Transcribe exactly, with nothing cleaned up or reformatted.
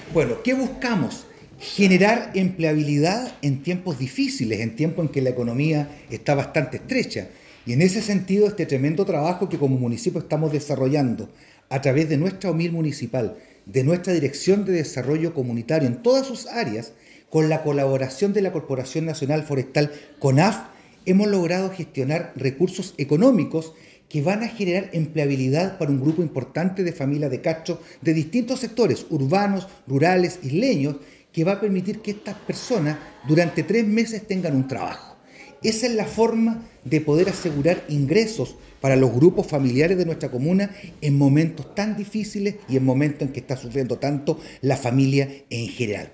Bueno, ¿qué buscamos? Generar empleabilidad en tiempos difíciles, en tiempos en que la economía está bastante estrecha. Y en ese sentido, este tremendo trabajo que como municipio estamos desarrollando a través de nuestra O M I L municipal, de nuestra Dirección de Desarrollo Comunitario en todas sus áreas, con la colaboración de la Corporación Nacional Forestal, CONAF, hemos logrado gestionar recursos económicos que van a generar empleabilidad para un grupo importante de familias de Castro de distintos sectores, urbanos, rurales, isleños, que va a permitir que estas personas durante tres meses tengan un trabajo. Esa es la forma de poder asegurar ingresos para los grupos familiares de nuestra comuna en momentos tan difíciles y en momentos en que está sufriendo tanto la familia en general.